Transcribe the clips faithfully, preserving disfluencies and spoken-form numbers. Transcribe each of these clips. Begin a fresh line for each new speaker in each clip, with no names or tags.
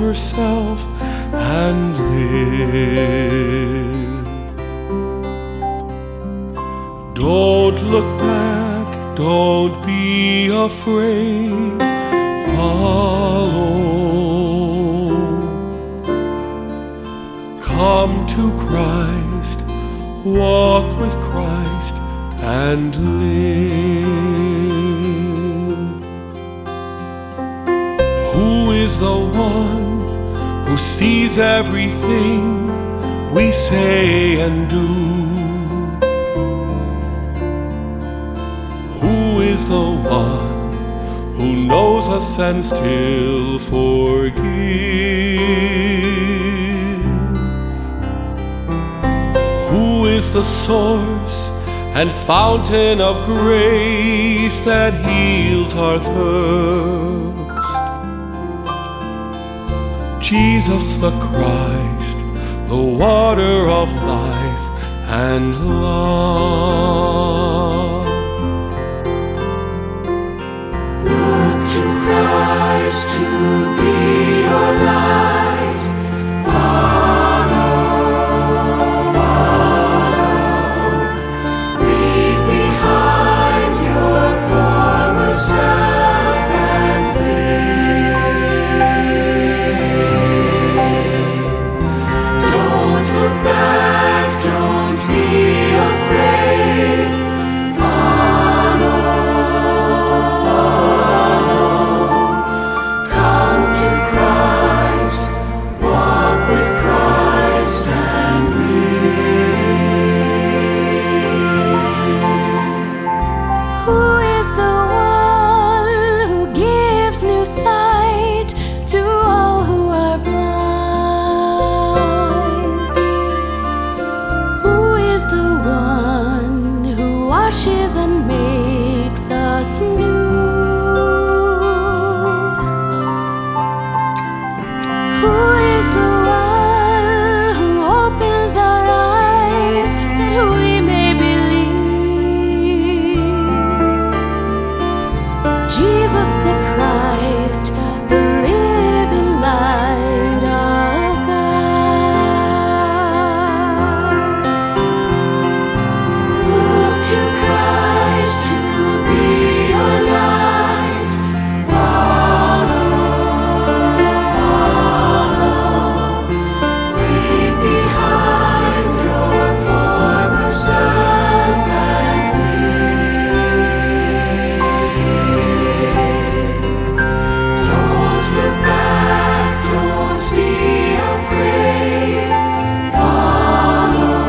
yourself and live. Don't look back, don't be afraid, follow. Come to Christ, walk with Christ and live. Who is the one who sees everything we say and do? Who is the one who knows us and still forgives? Who is the source and fountain of grace that heals our thirst? Jesus the Christ, the water of life and love.
Look to Christ to be your light. Follow, follow. Leave behind your former self and live. Don't look back, don't be afraid. Follow, follow. Come to Christ, walk with Christ and live.
Who is the one who gives new sight to all who are blind? Who is the one who washes and makes us new? Who is the one who opens our eyes that we may believe? Jesus the Christ, the living light of God.
Look to Christ to be your light. Follow, follow. Leave behind your former self and live. Don't look back, don't be afraid. Follow,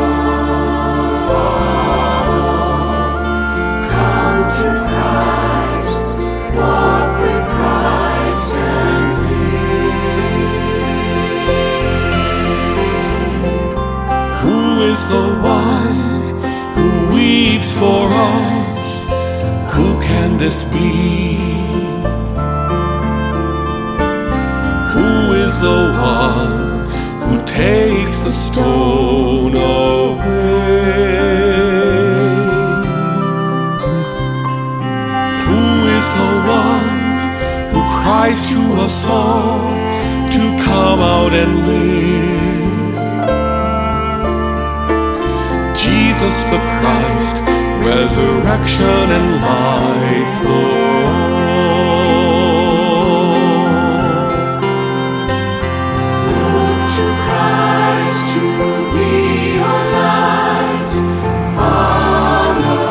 follow. Come to Christ, walk with Christ and live.
Who is the one who weeps for us? Who can this be? Who is the one who takes the stone away? Who is the one who cries to us all to come out and live? Jesus the Christ, resurrection and life for all.
Look to Christ to be your light. Follow,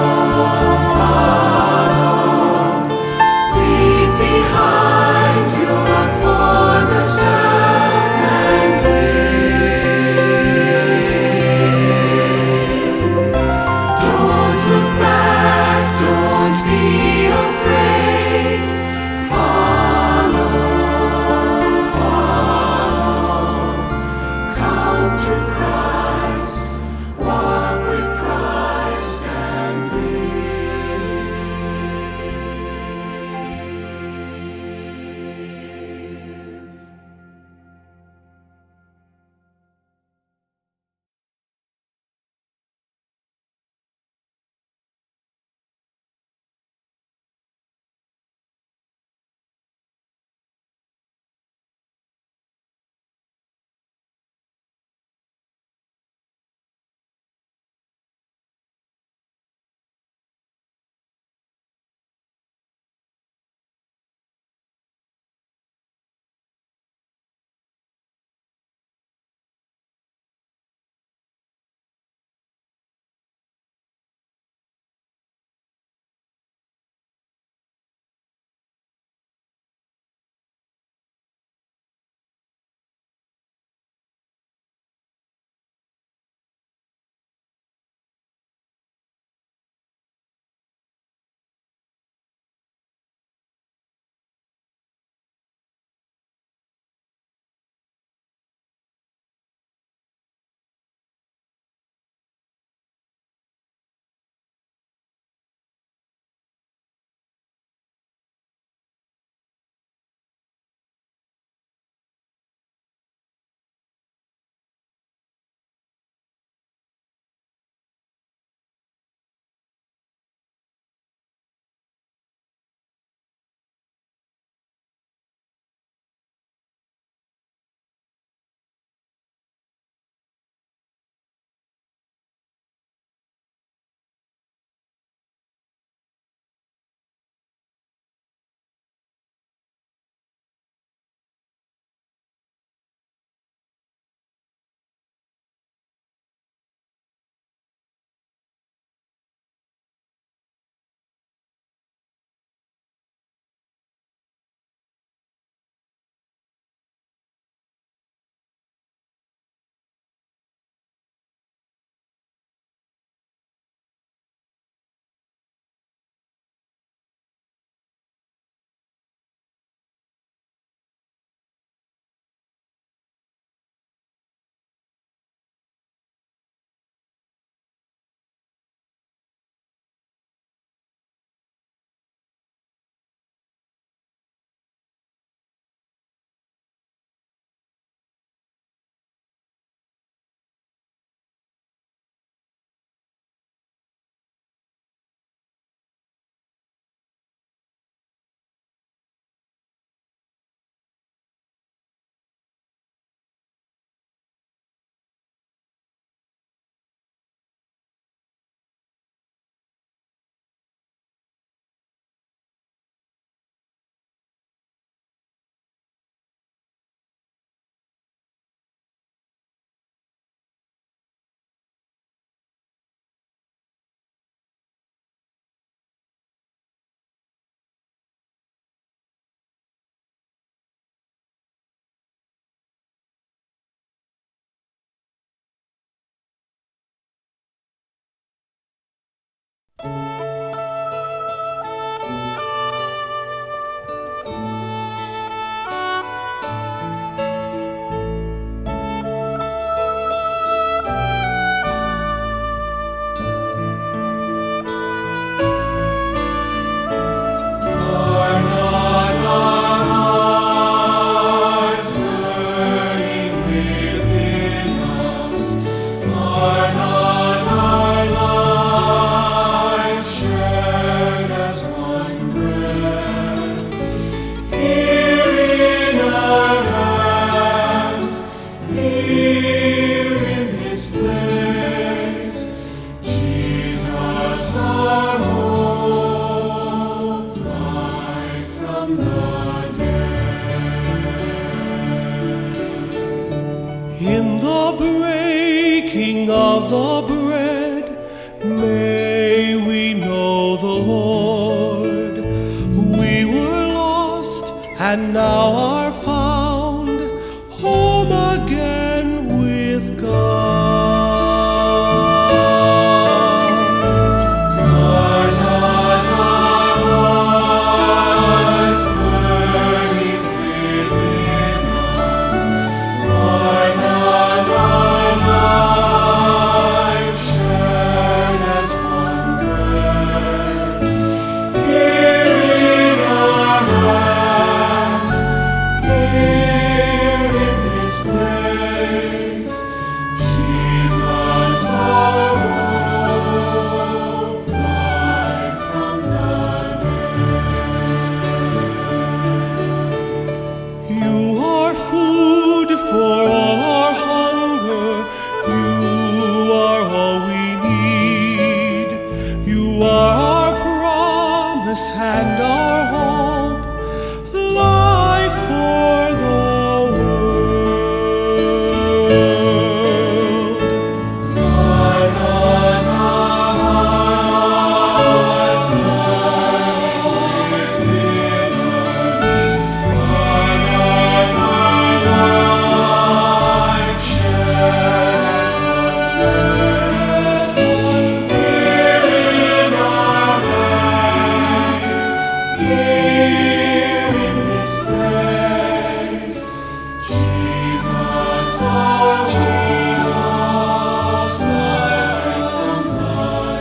follow. Leave behind your former self and live. Don't look back, don't be afraid.
our bread, may we know the Lord. We were lost and now are found, home again with God.
Are not our hearts burning within us? Are not our lives shared as one bread? Here in our hands, here in this place, Jesus our hope, light from the dead.
You are food for all our hunger. You are all we need. You are our promise and our hope, life for the world.
Are not our hearts burning within us? Are not our lives shared as one? Here in our hands, here in this place, Jesus our Jesus, light from the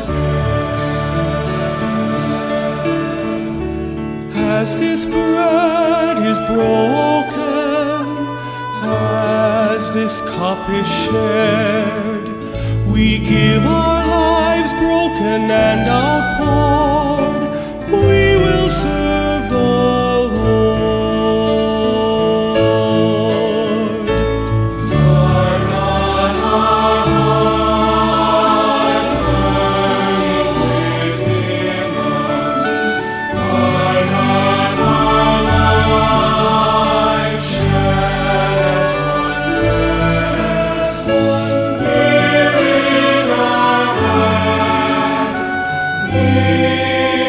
As this bread is broken, as this cup is shared, we give our lives broken and outpoured. We will serve the Lord.
Are not our hearts burning within us? Are not our lives shared as one? Here in our hands, here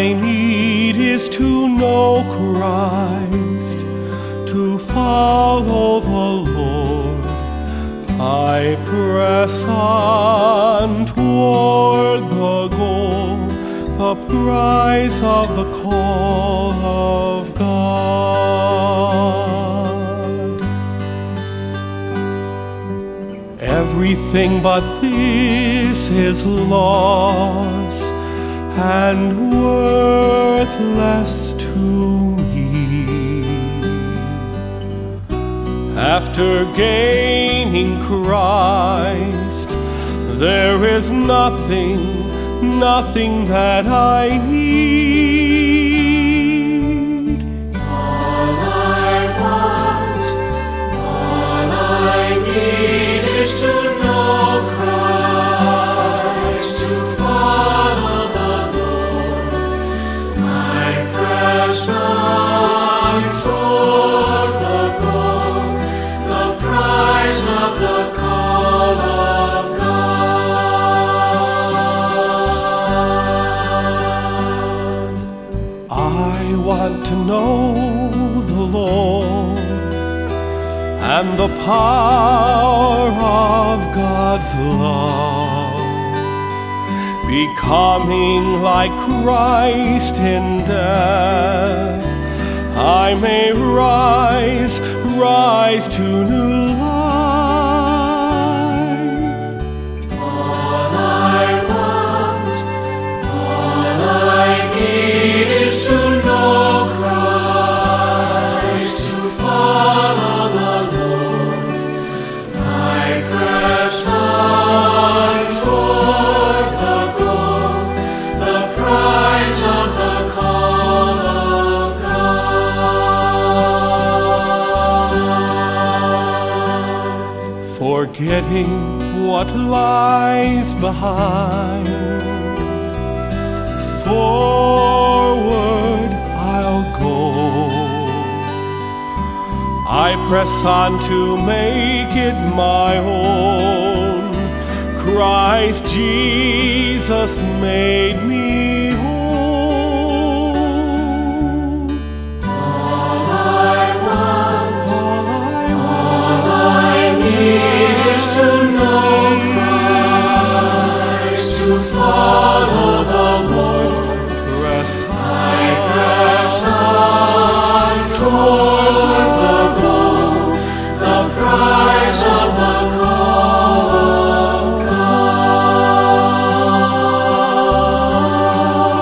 I need is to know Christ, to follow the Lord. I press on toward the goal, the prize of the call of God. Everything but this is loss and worthless to me. After gaining Christ, there is nothing, nothing that I need.
All I want, all I need is to know Christ, to follow the Lord. I press on toward the goal, the prize of the call of God.
I want to know the Lord and the power of God's love, becoming like Christ in death. I may rise, rise to new life.
All I want, all I need is to know Christ, to follow the Lord. I press on toward the goal, the prize of the call of God.
Forgetting what lies behind, forward I'll go. I press on to make it my own. Christ Jesus made me whole.
All I want,
All I
all I need is to know Christ, to follow the Lord.
press
I press on toward the goal, the prize of the call of God.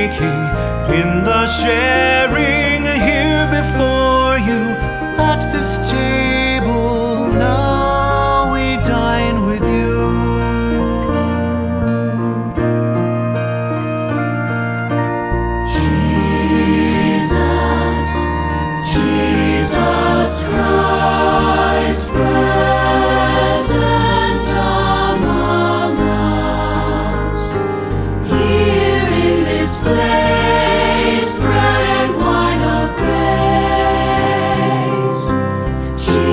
taking, in the sharing here before you at this table. Now we dine with you.
Jesus, Jesus Christ, present among us, here in this place, bread and wine of grace. Jesus,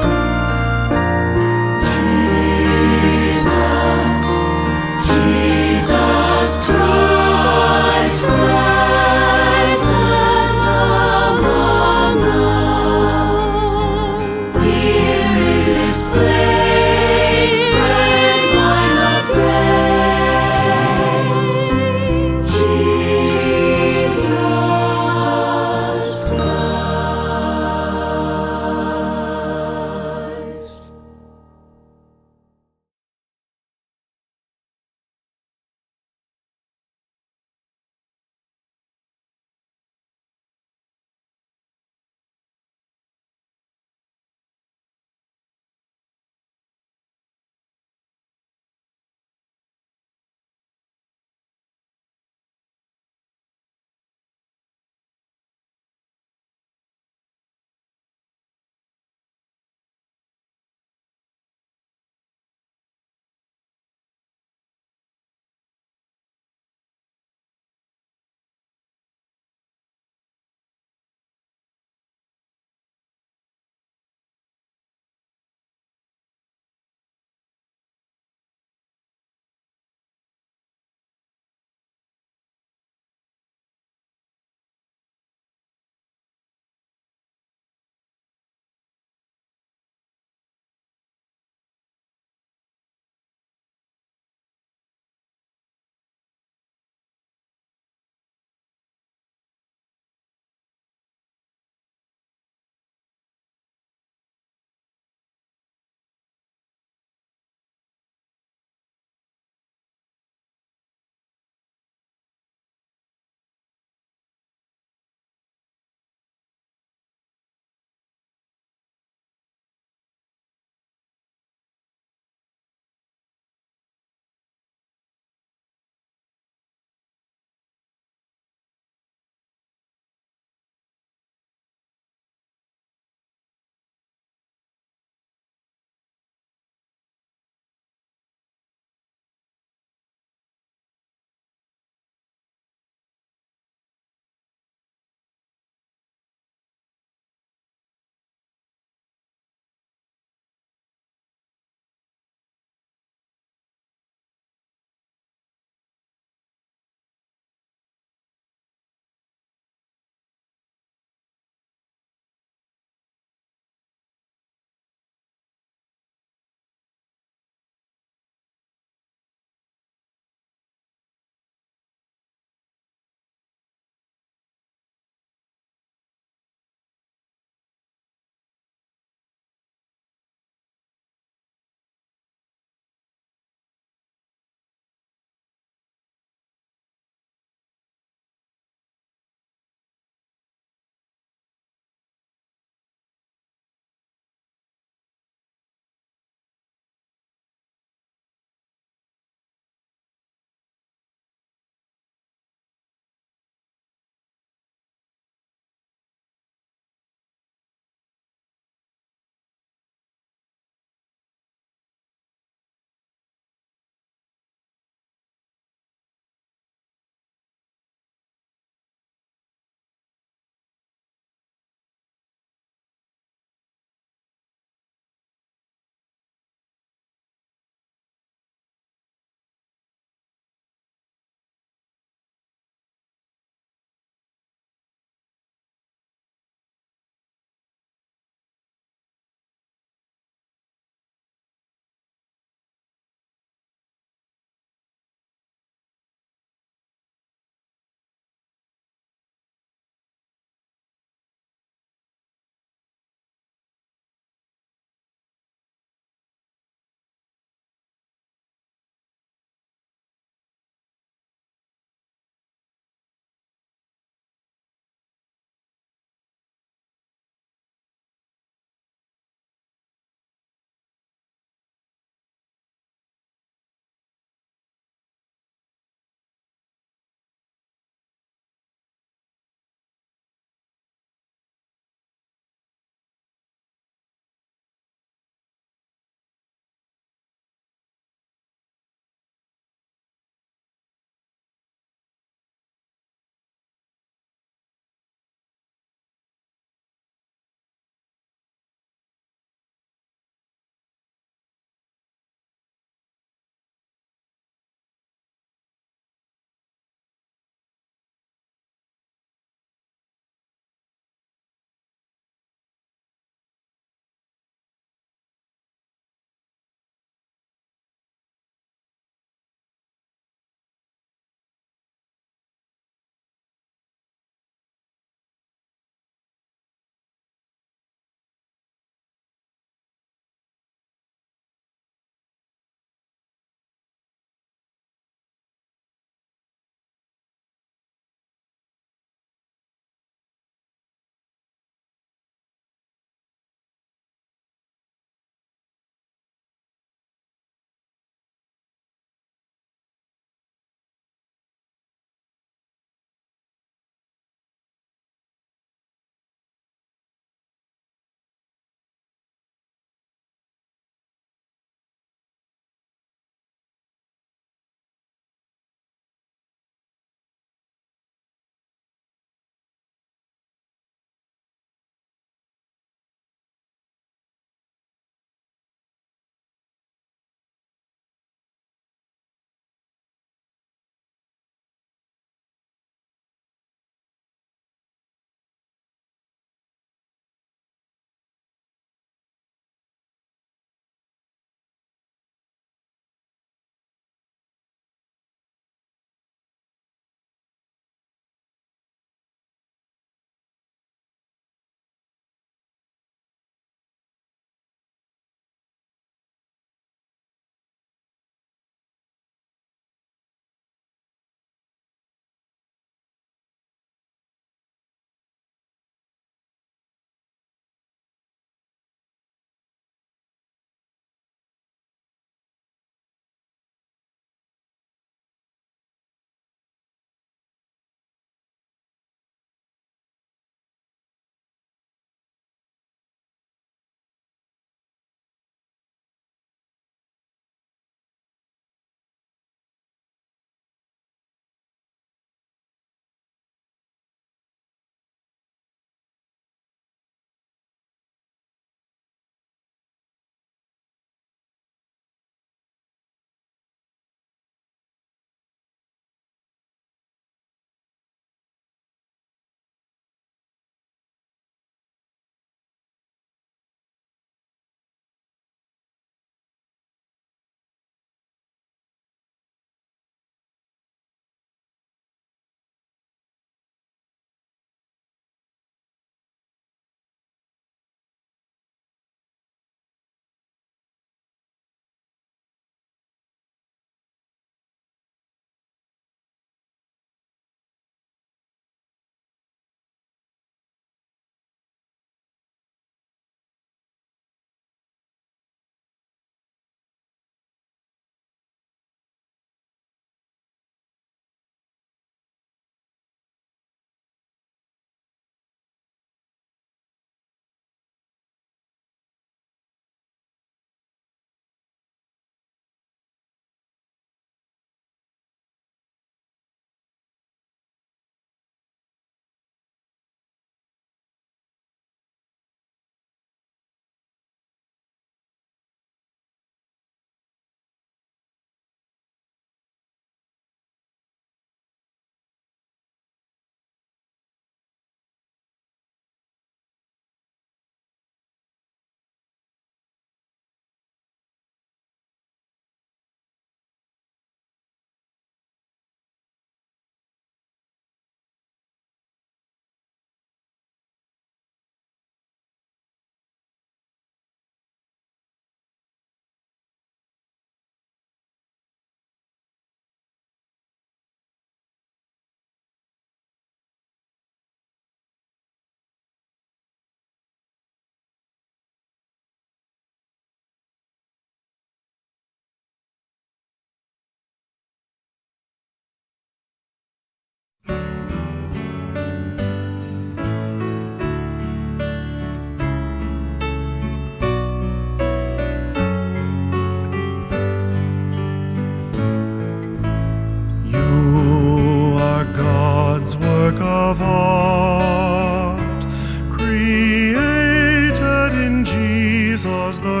Jesus the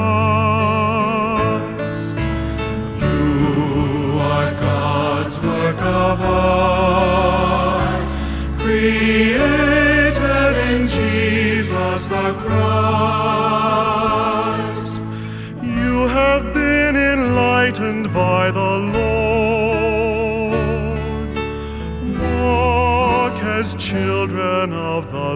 Christ. You are God's work of art, created in Jesus the Christ. You have been enlightened by the Lord. Walk as children of the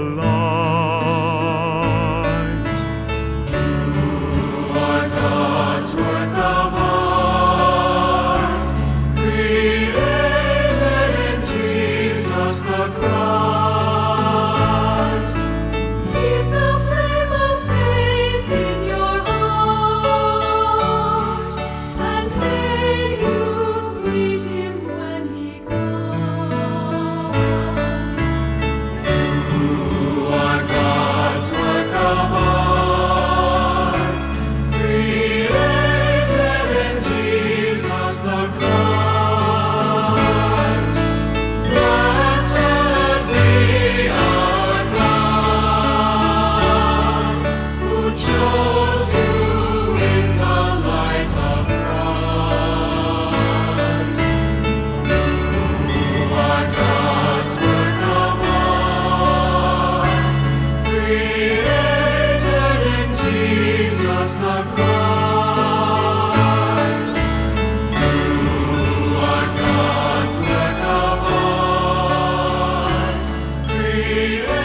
light.
You are God's work of art, created in Jesus the Christ. Keep the flame of faith in your heart, and may you meet him when he comes. You are God's work of art, created in Jesus the Christ. Blessed be our God, who chose you in the light of Christ. You are God's work of art, created in Jesus the Christ. You are God's work of art, created